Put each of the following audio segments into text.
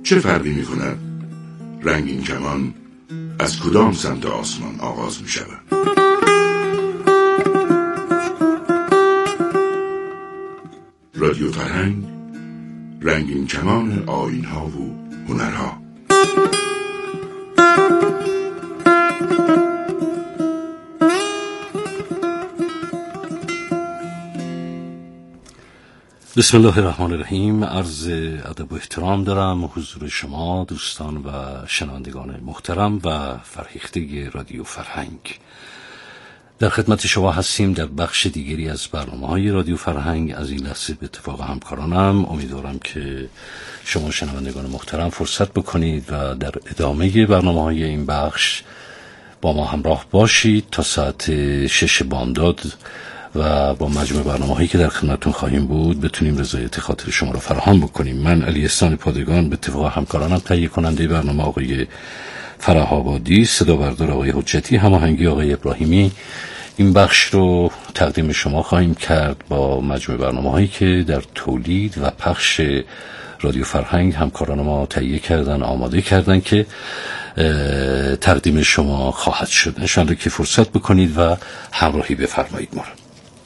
چه فرقی می کند رنگین کمان از کدام سمت آسمان آغاز می شود؟ رادیو فرهنگ، رنگین کمان آیین‌ها و هنرها. بسم الله الرحمن الرحیم. عرض ادب و احترام دارم حضور شما دوستان و شنوندگان محترم و فرهیخته رادیو فرهنگ. در خدمت شما هستیم در بخش دیگری از برنامه‌های رادیو فرهنگ. از این لحظه به اتفاق همکارانم امیدوارم که شما شنوندگان محترم فرصت بکنید و در ادامه برنامه‌های این بخش با ما همراه باشید تا ساعت 6 بامداد و با مجموع برنامه‌هایی که در خدمتتون خواهیم بود بتونیم رضایت خاطر شما را فراهم بکنیم. من علی احسان پادگان به اتفاق همکارانم تهیه کننده برنامه آقای فرح آبادی، صدا بردار آقای حجتی، هماهنگی آقای ابراهیمی، این بخش رو تقدیم شما خواهیم کرد با مجموع برنامه‌هایی که در تولید و پخش رادیو فرهنگ همکاران ما تهیه کردن، آماده کردن که تقدیم شما خواهد شد. انشاءالله که فرصت بکنید و همراهی بفرمایید ما را.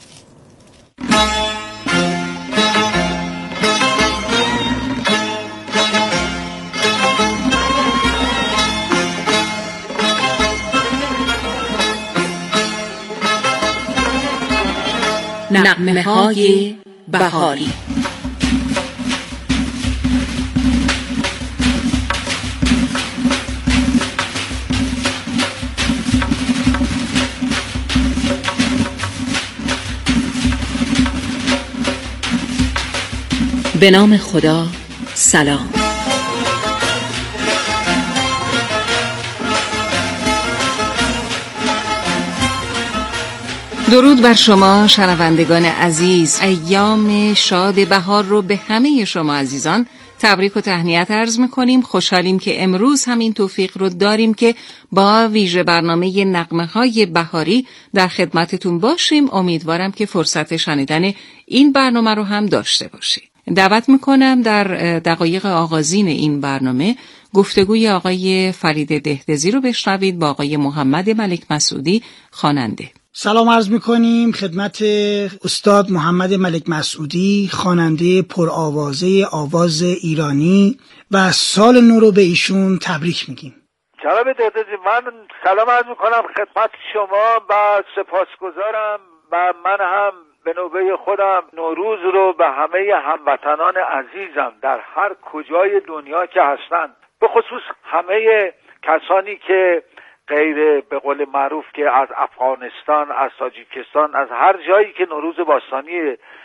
نغمه‌های بهاری. به نام خدا، سلام. درود بر شما شنوندگان عزیز. ایام شاد بهار رو به همه شما عزیزان تبریک و تهنیت عرض می‌کنیم. خوشحالیم که امروز همین توفیق رو داریم که با ویژه برنامه نغمه‌های بهاری در خدمتتون باشیم. امیدوارم که فرصت شنیدن این برنامه رو هم داشته باشید. دعوت می‌کنم در دقایق آغازین این برنامه گفتگوی آقای فرید دهدزی رو بشنوید با آقای محمد ملک مسعودی، خواننده. سلام عرض میکنیم خدمت استاد محمد ملک مسعودی، خواننده پرآوازه آواز ایرانی، و سال نو رو به ایشون تبریک میگیم. جناب دهدزی، من سلام عرض میکنم خدمت شما و سپاسگزارم و من هم به نوبه خودم نوروز رو به همه هموطنان عزیزم در هر کجای دنیا که هستند، به خصوص همه کسانی که غیر به قول معروف که از افغانستان، از تاجیکستان، از هر جایی که نوروز باستانی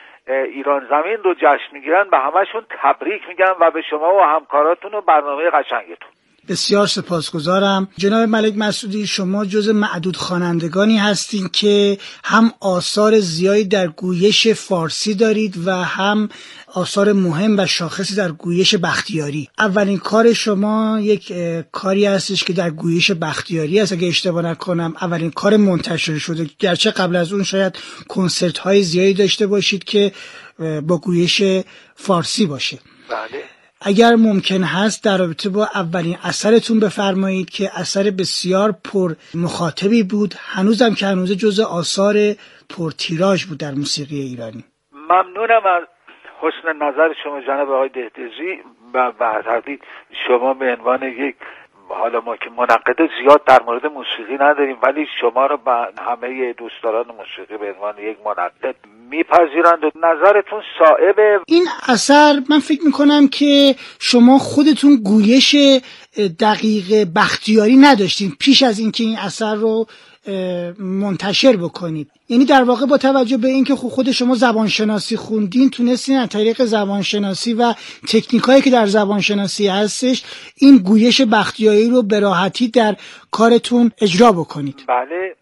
ایران زمین رو جشن میگیرن، به همشون تبریک میگم و به شما و همکاراتون و برنامه قشنگتون. بسیار سپاسگزارم. جناب ملک مسعودی، شما جز معدود خوانندگانی هستین که هم آثار زیادی در گویش فارسی دارید و هم آثار مهم و شاخصی در گویش بختیاری. اولین کار شما یک کاری هستش که در گویش بختیاری است، اگه اشتباه نکنم اولین کار منتشر شده، گرچه قبل از اون شاید کنسرت های زیادی داشته باشید که با گویش فارسی باشه. بله. اگر ممکن هست در رابطه با اولین اثرتون بفرمایید که اثر بسیار پر مخاطبی بود، هنوزم که هنوز جزء آثار پر تیراژ بود در موسیقی ایرانی. ممنونم از حسن نظر شما جناب آقای دهدزی و تردید شما به عنوان یک، حالا ما که منقد زیاد در مورد موسیقی نداریم ولی شما رو به همه دوستداران موسیقی به عنوان یک منقد میپذیرند و نظرتون صائب. این اثر من فکر میکنم که شما خودتون گویش دقیق بختیاری نداشتین پیش از اینکه این اثر رو منتشر بکنید. یعنی در واقع با توجه به اینکه خود شما زبانشناسی خوندین، تونستین از طریق زبانشناسی و تکنیکایی که در زبانشناسی هستش این گویش بختیاری رو به راحتی در کارتون اجرا بکنید. بله،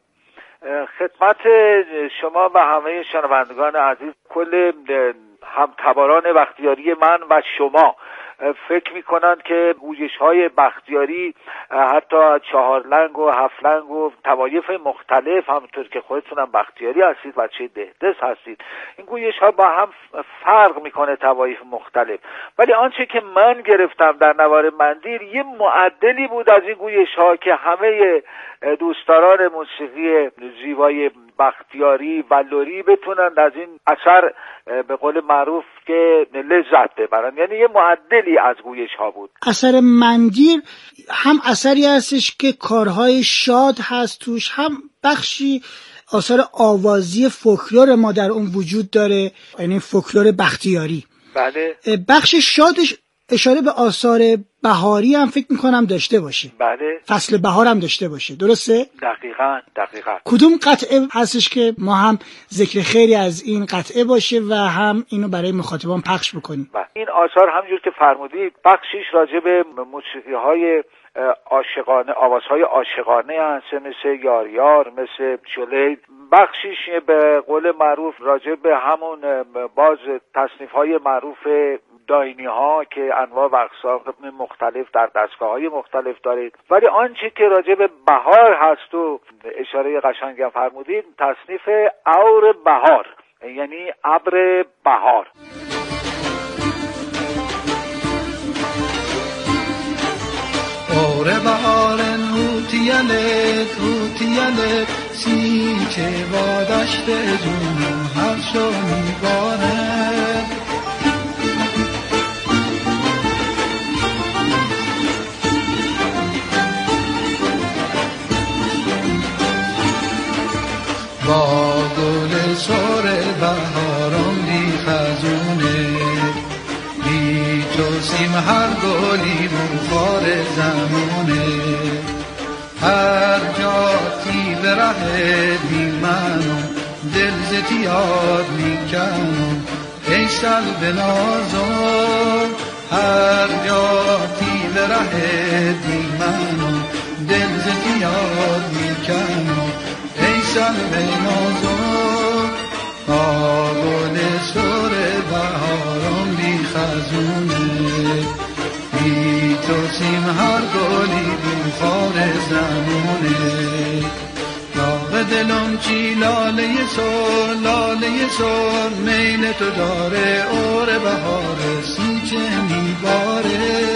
خدمت شما و همه شنوندگان عزیز، کل همتباران بختیاری من و شما فکر میکنن که گویش‌های بختیاری حتی 4 لنگ و 7 لنگ و طوایف مختلف، همونطور که خودتون هم بختیاری هستید، بچه دهدس هستید، این گویش‌ها با هم فرق میکنه طوایف مختلف. ولی آنچه که من گرفتم در نوار مندیل یه معدلی بود از این گویش‌ها که همه دوستداران موسیقی زیبای بختیاری و لری بتونن از این اثر به قول معروف که لذت ببرن. یعنی یه معدلی از گویش ها بود. اثر مندیل هم اثری هستش که کارهای شاد هست توش، هم بخشی آثار آوازی فولکلور ما در اون وجود داره، یعنی فولکلور بختیاری. بله. بخش شادش اشاره به آثار بهاری هم فکر میکنم داشته باشه. بله. فصل بهار هم داشته باشه، درسته؟ دقیقاً. کدوم قطعه هستش که ما هم ذکر خیری از این قطعه باشه و هم اینو برای مخاطبان پخش بکنیم؟ این آثار همونجور که فرمودید بخشیش راجع به موسیقی‌های عاشقانه، آوازهای عاشقانه هست، مثل یار یار، مثل جلید. بخشیش به قول معروف راجع به همون باز تصنیف‌های معروف داینی ها که انواع و اقسام مختلف در دستگاه های مختلف دارید. ولی آنچه که راجع به بهار هست و اشاره قشنگی هم فرمودید، تصنیف اور بهار، یعنی ابر بهار. اور بهار هوتیله سی که با دشت جون هر شو میباره. با گل سر بهارم بی خزونه، بی تو سیم هر گلی بخار زمونه. هر جا تی به ره بی منو دل زتی یاد میکنم ای سل به نازم. هر جا تی به ره بی منو دل زتی یاد میکنم ای سل به نازم. آگل سر بهارم بی خزونه، بی تو سیم هر گلی بخار زمونه. داغ دلم چی لاله سر میل تو داره، اور بهار سیچه میباره.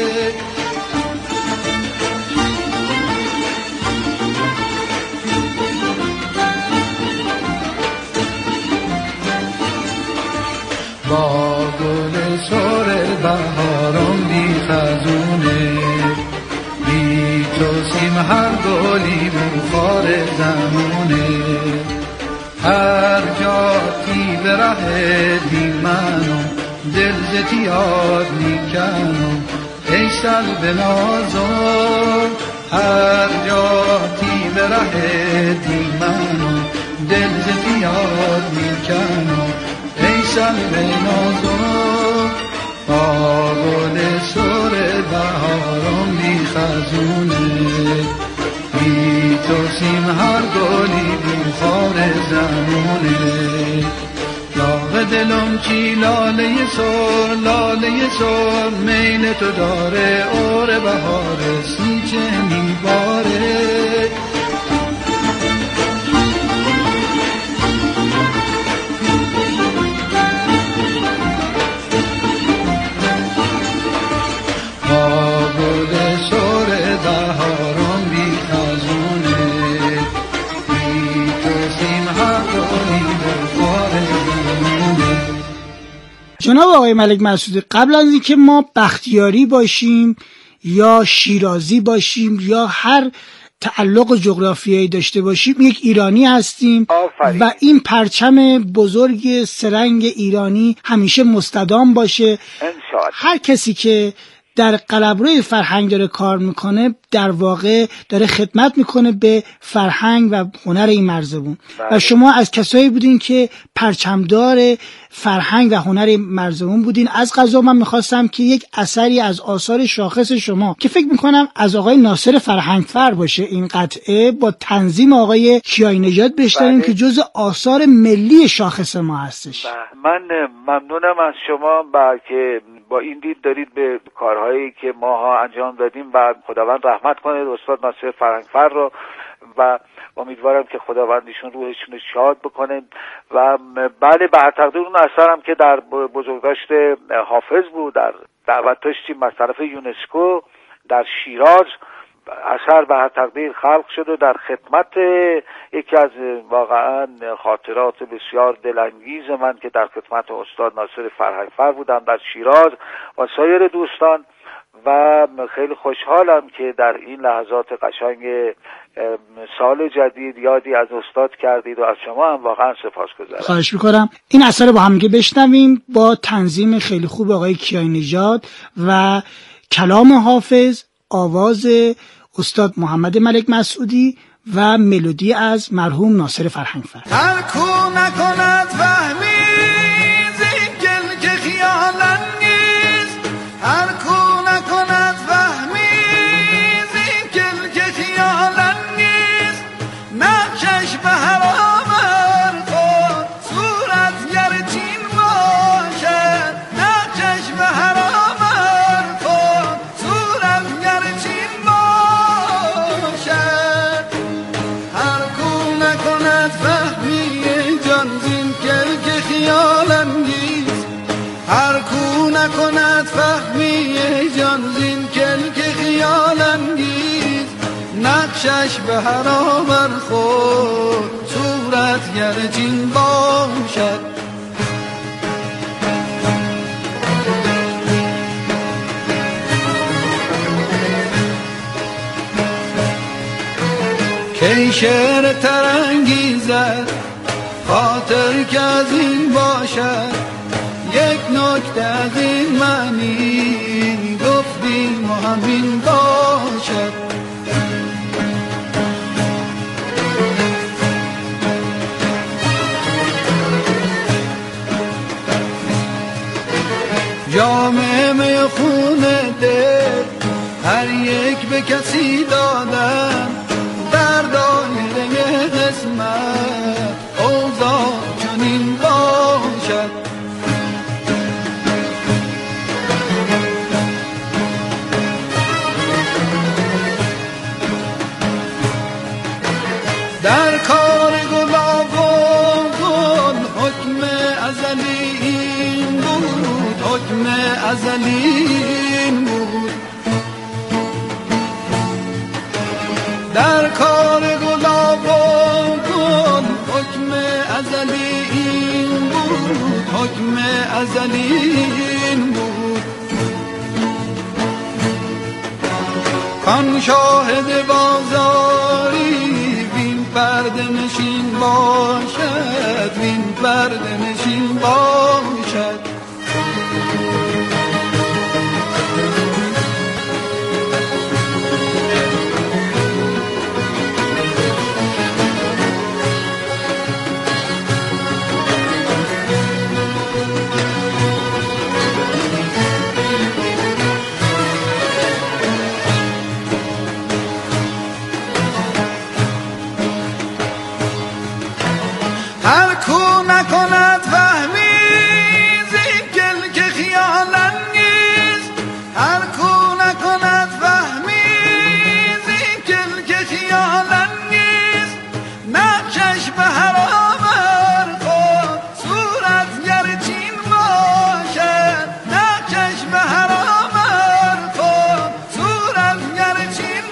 با گل سر بهارم بی خزونه، بی تو سیم هر گلی بخار زمونه. هر جا تی به ره دی منو دل زتی یاد میکنم ای سل به نازم. هر جا تی به ره دی منو دل زتی یاد میکنم ای سل به نازم. با گل سر بهارم بی خزونه، بی تو سیم هر گلی بخار زمونه. داغ دلم چی لاله سر میل تو داره، اور بهار سیچه میباره. جناب آقای ملک مسعودی، قبل از اینکه ما بختیاری باشیم یا شیرازی باشیم یا هر تعلق جغرافیایی داشته باشیم، یک ایرانی هستیم و این پرچم بزرگ سرنگ ایرانی همیشه مستدام باشه. هر کسی که در قلمروی فرهنگ داره کار میکنه در واقع داره خدمت میکنه به فرهنگ و هنر این مرزبون. و شما از کسایی بودین که پرچمدار فرهنگ و هنر مرزبون بودین. از قضا من میخواستم که یک اثری از آثار شاخص شما که فکر میکنم از آقای ناصر فرهنگفر باشه این قطعه، با تنظیم آقای کیانی نژاد بشنویم که جز آثار ملی شاخص ما هستش. من ممنونم از شما که با این دید دارید به کارهایی که ماها انجام دادیم و خداوند رحمت کنه استاد ناصر فرهنگفر رو و امیدوارم که خداوند ایشون روحشون شاد بکنه. و بله به هر تقدیر اون اثرم که در بزرگداشت حافظ بود، در دعوت داشتیم از طرف یونسکو در شیراز، اثر به هر تقدیر خلق شد و در خدمت یکی از واقعا خاطرات بسیار دلانگیز من که در خدمت استاد ناصر فرهنگفر بودم در شیراز و سایر دوستان و خیلی خوشحالم که در این لحظات قشنگ سال جدید یادی از استاد کردید و از شما هم واقعا سپاسگزارم. خواهش میکنم. این اثر رو با هم بشنویم با تنظیم خیلی خوب آقای کیانی نژاد و کلام حافظ، آواز استاد محمد ملک مسعودی و ملودی از مرحوم ناصر فرهنگفر. هر کو نکند فهمی زیگل که خیالن نیست، هر کو نکند فهمی زیگل که خیالن نیست، نقشش به حرامر خود صورت گرچین باشد، نقشش به حرامر خود صورت گرچین باشد. هر کو نکند فهمی جان زین گل که خیال انگیز، هر کو نکند فهمی جان زین گل که خیال انگیز، نقشش به حرامر خود صورت گرچین باشد. کی شعر ترانگیزد خاطر که از این باشد، یک نکته از این معنی گفتیم و همین باشد. جام می خون دل هر یک به کسی دادم، در دایره قسمت اوضاع چنین باشد. در کار گلاب و گل حکم ازلی این بود، حکم ازلی این بود. در کار گلاب و گل حکم ازلی این بود، حکم ازلی این بود. کان شاهد بازاری وین پرده نشین باشد، وین پرده نشین باشد. هر کو نکند فهمی زیگل که خیال انگیز، هر کو نکند فهمی زیگل که خیال انگیز، نقشش به حرامر خود صورت گرچین باشد، نقشش به حرامر خود صورت گرچین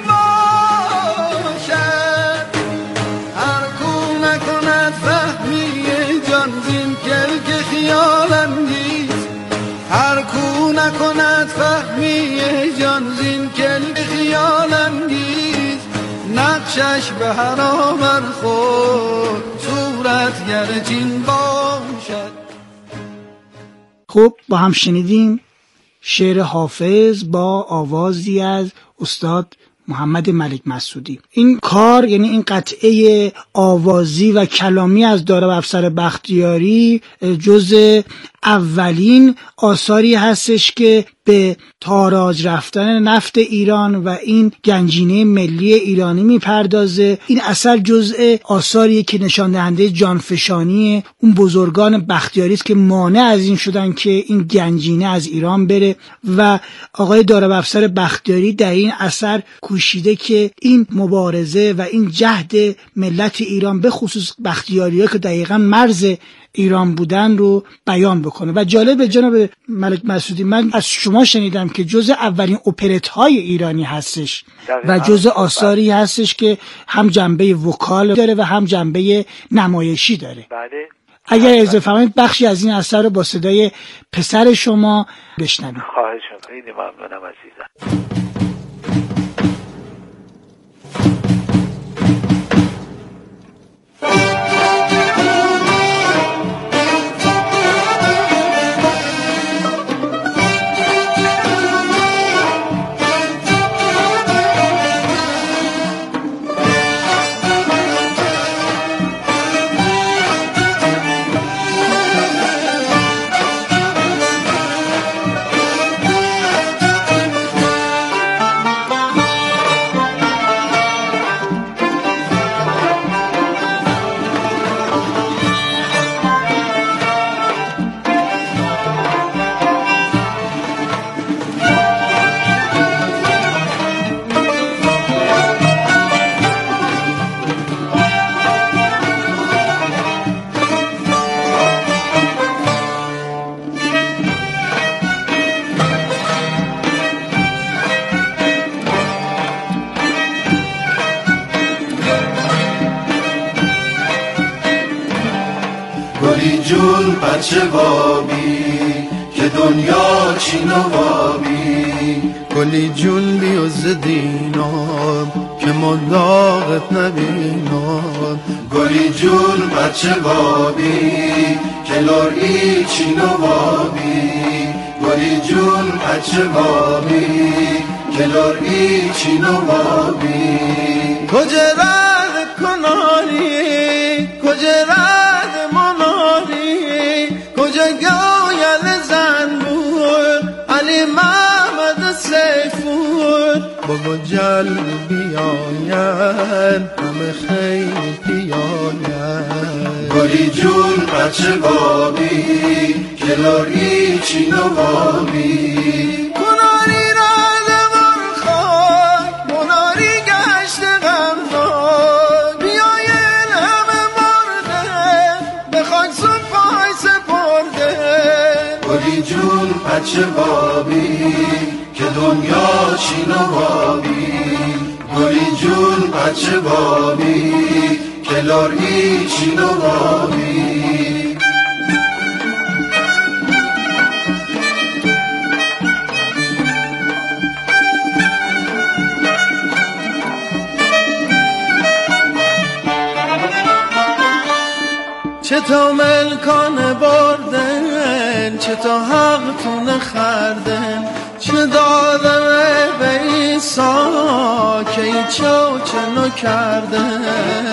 باشد. هر کو نکند فهمی جان زین گل که خیال انگیز، هر کو نکند فهمی جان زین گل که خیال انگیز، نقشش به حرامر خود صورت گرچین باشد. خب با هم شنیدیم شعر حافظ با آوازی از استاد محمد ملک مسعودی. این کار یعنی این قطعه آوازی و کلامی از دارا و افسر بختیاری جز اولین آثاری هستش که به تاراج رفتن نفت ایران و این گنجینه ملی ایرانی میپردازه. این اثر جزء آثاریه که نشان دهنده جانفشانی اون بزرگان بختیاری است که مانع از این شدن که این گنجینه از ایران بره و آقای دارالافسر بختیاری در این اثر کوشیده که این مبارزه و این جهد ملت ایران به خصوص بختیاری‌ها که دقیقاً مرز ایران بودن رو بیان بکنه. و جالب جناب ملک مسعودی، من از شما شنیدم که جزء اولین اپرت‌های ایرانی هستش و جزء آثاری هستش که هم جنبه وکال داره و هم جنبه نمایشی داره. بله. اگر اجازه فرمایید بخشی از این اثر رو با صدای پسر شما بشنویم. خواهش می‌کنم. خیلی ممنونم عزیزم. گلی جون بچه بابی که دنیا چین و بابی، گلی جون بیوز دینام که ملاقت نبینام، گلی جون بچه بابی که لوری چین و بابی، گلی جون بچه بابی که لوری چین و بابی. کجا رد کناری کجا رد مناری، کجا گویل زن بود علی محمد سیفور، بگو جلب بیاین همه خیلی پیاین. گلی جون بچه بابی که لوری چین و بابی، کناری رد مرخاک مناری گشت غمناک، بیاین همه مرده به خاک سپای سپرده. گلی جون بچه بابی که دنیا چین و بابی، گلی جون بچه بابی که لوری چین و بابی. چه تا ملکان بردن چه تا حقتون خردن، چه دادم به ایسا که ای چو کردن.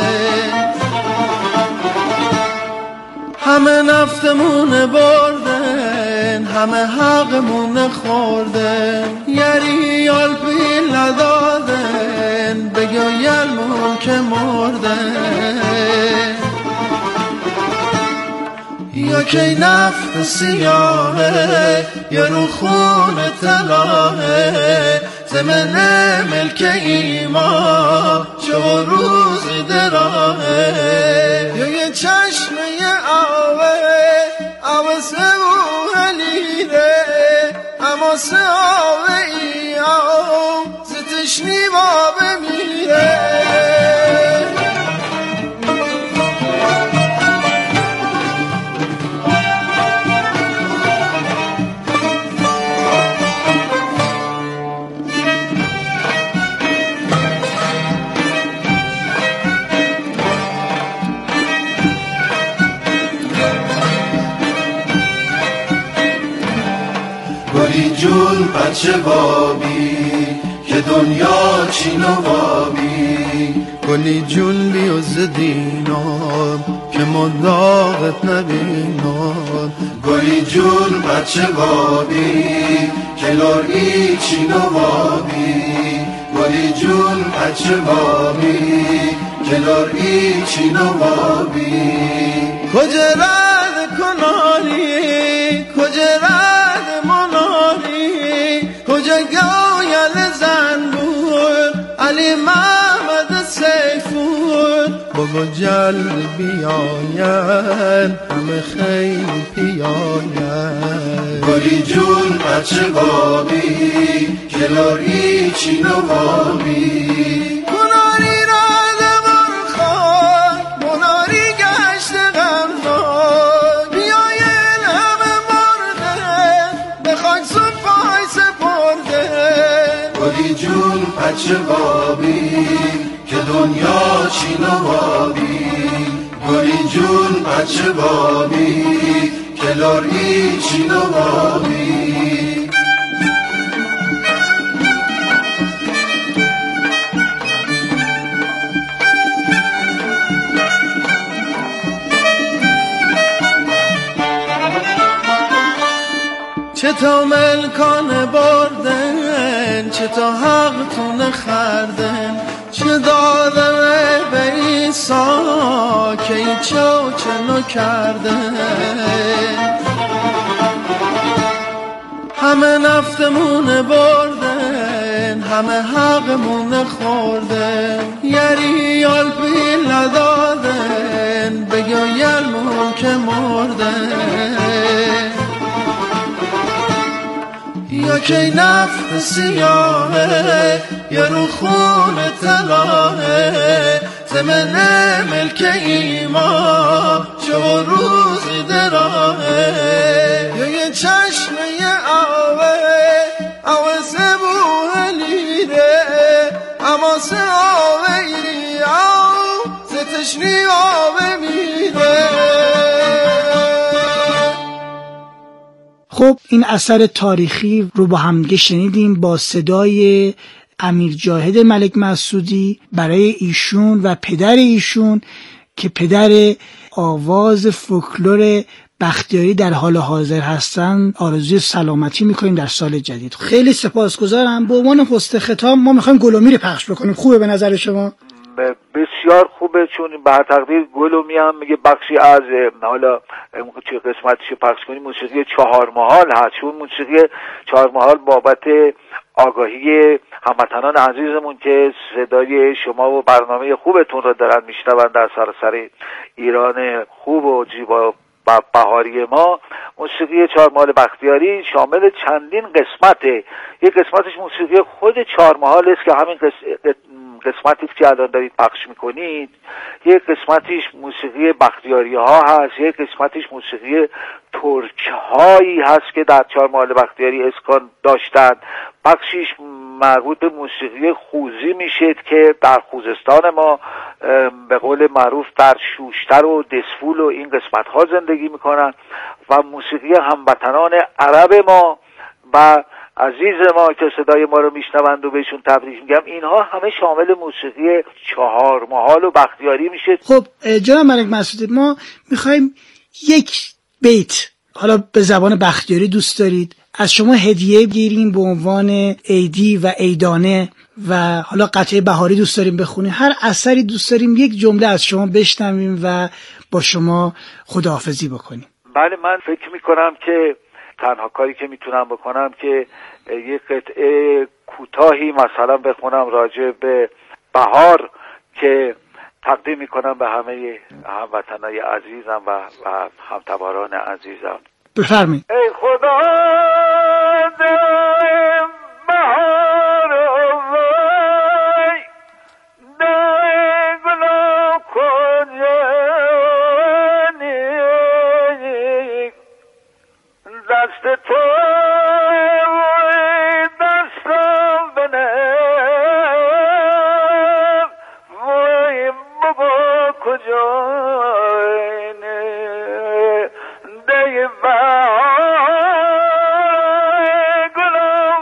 همه نفتمون بردن همه حقمون خوردن، یری یال پیل ندادن بگو یلمون که مردن. یا که نفت سیاهه یا رو خون طلاهه، زمن ملک ایما چو روز دراهه. یا یه چشمه آوه آوه سبو هلیره، اما سه آوه ای آو زتشنی بابه میره. گلی جون بچه بابی که دنیا چین و بابی، گلی جون بیوز دینام که ملاقت نبینام، گلی گلی جون بچه بابی کلور ایچینو بابی گلی جون بچه بابی کلور ایچینو بابی کجا رد کناری کجا رد مناری کجا گویل زن بود علی محمد سیفور بابا جلد بیاین همه خیلی پیاین گلی جون بچه بابی کلاری چینو بابی مناری رد برخان مناری گشت غمنان بیاین همه مرده به خاک زون پای سپرده گلی جون بچه بابی که دنیا چینو بابی گلی جون بچه بابی کلاری چینو بابی چه تا ملکان بردن چه تا حقتون خردن چه دادم به ایسا که ایچو چنو کردن همه نفتمون بردن همه حقمون خوردن یریال پیل ندادن بگو یلمون که مردن یا که نفت سیاهه یا رو خون تلاهه زمن ملک ایما چه روزی دراهه یا یه چشمه آوه آوه سبوه لیره اما سه آوه ایری آو ستشنی آوه میره. خب این اثر تاریخی رو با همدیگه شنیدیم با صدای امیر جاهد ملک مسعودی برای ایشون و پدر ایشون که پدر آواز فولکلور بختیاری در حال حاضر هستن. آرزوی سلامتی میکنیم در سال جدید. خیلی سپاسگزارم. به عنوان حسن ختام ما میخوایم گلومی پخش بکنیم. خوبه به نظر شما؟ بسیار خوبه، چون به هر تقدیر گلومی هم میگه بخشی از حالا چه قسمتش پخش کنیم موسیقی 4 محال هست، چون موسیقی 4 محال بابت آگاهی هموطنان عزیزمون که صدای شما و برنامه خوبتون رو دارن میشنون در سراسر ایران خوب و زیبا و بهاری ما. موسیقی 4 محال بختیاری شامل چندین قسمته. یک قسمتش موسیقی خود 4 محال است که همین قسمتی که الان دارید پخش میکنید. یک قسمتیش موسیقی بختیاری ها هست، یک قسمتیش موسیقی ترک هایی هست که در 4 محال بختیاری اسکان داشتن. بخشیش مربوط به موسیقی خوزی میشه که در خوزستان ما به قول معروف در شوشتر و دسفول و این قسمت ها زندگی میکنن، و موسیقی هموطنان عرب ما و عزیز ما که صدای ما رو میشنوند و بهشون تبریک میگم، اینها همه شامل موسیقی 4 محال و بختیاری میشه. خب جناب ملک مسعودی، ما میخوایم یک بیت حالا به زبان بختیاری دوست دارید از شما هدیه بگیریم به عنوان عیدی و عیدانه، و حالا قطعه بهاری دوست داریم بخونیم، هر اثری دوست داریم یک جمله از شما بشنویم و با شما خداحافظی بکنیم. بله، من فکر میکنم که تنها کاری که میتونم بکنم که یک قطعه کوتاهی مثلا بخونم راجع به بهار که تقدیم میکنم به همه هموطنای عزیزم و همتباران عزیزم. بفرمایید. ای خدا بهار وای دگلا کنی دست تو دستم بنه وای بابا کجا دی بهار گلم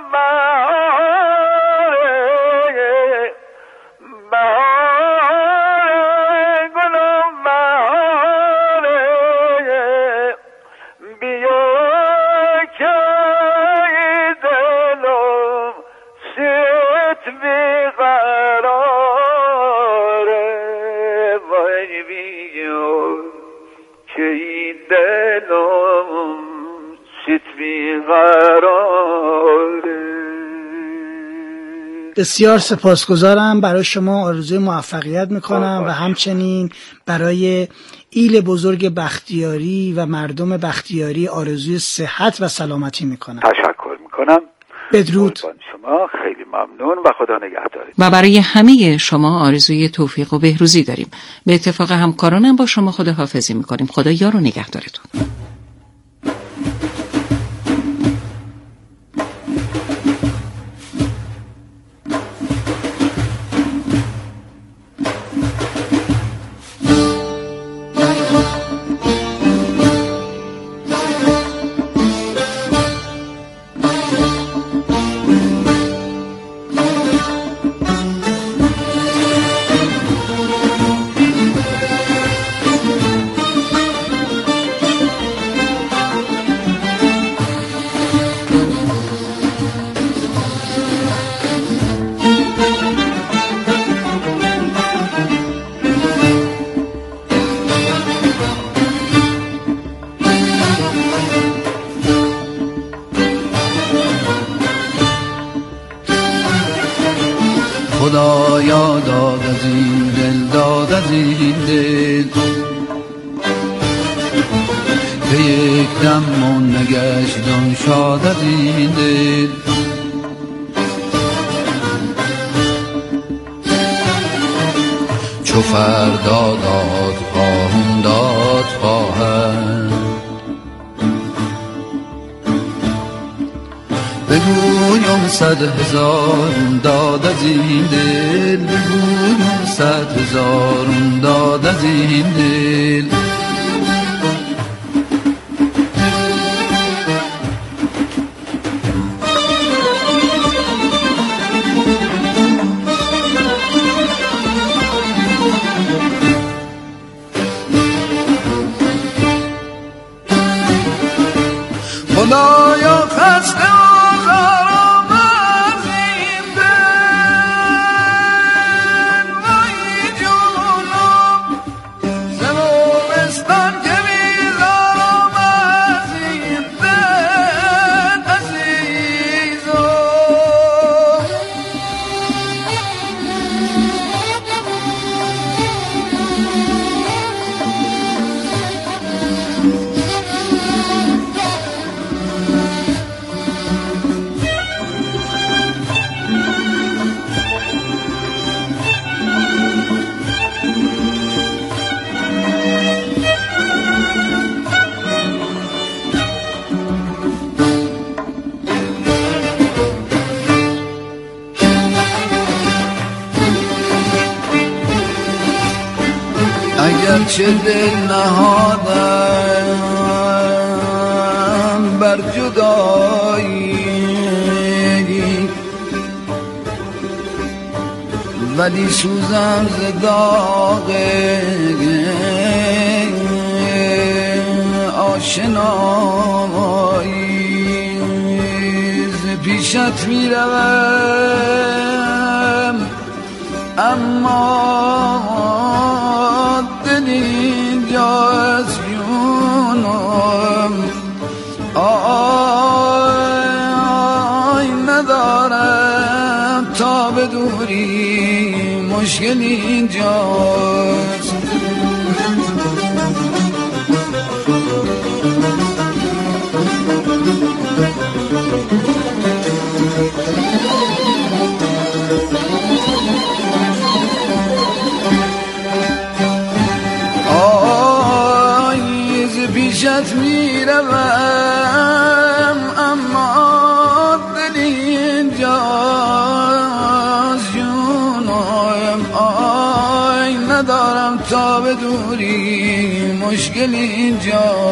بهار بهار گلم بهار بیا خورشید بیقراره. بسیار سپاسگزارم. برای شما آرزوی موفقیت میکنم و همچنین برای ایل بزرگ بختیاری و مردم بختیاری آرزوی صحت و سلامتی میکنم. تشکر میکنم. بدرود. شما خیلی ممنون و خدا نگهدارت. و برای همه شما آرزوی توفیق و بهروزی داریم. به اتفاق همکارانم با شما خداحافظی میکنیم. خدا یار و نگهدارتون. خدایا داد از این دل، داد از این دل که یک دم من نگشتم شاد از این دل. چو فردا داد خواهم داد خواهم، بگویم 100,000 داد از این دل، بگویم 100,000 داد از این دل. خدایا خسته آزارم از این دل، وای جونم زمستان که بیزارم از این دل عزیزم. اگرچه دل نهادم بر جدایی، ولی سوزم ز داغ آشنایی. ز پیشت میروم اما دل اینجا از جونم، آی ندارم تا به دوری، مشکل اینجاست. پیشت میروم اما دل اینجاست جونم، آی ندارم تا به دوری، مشکل اینجاست.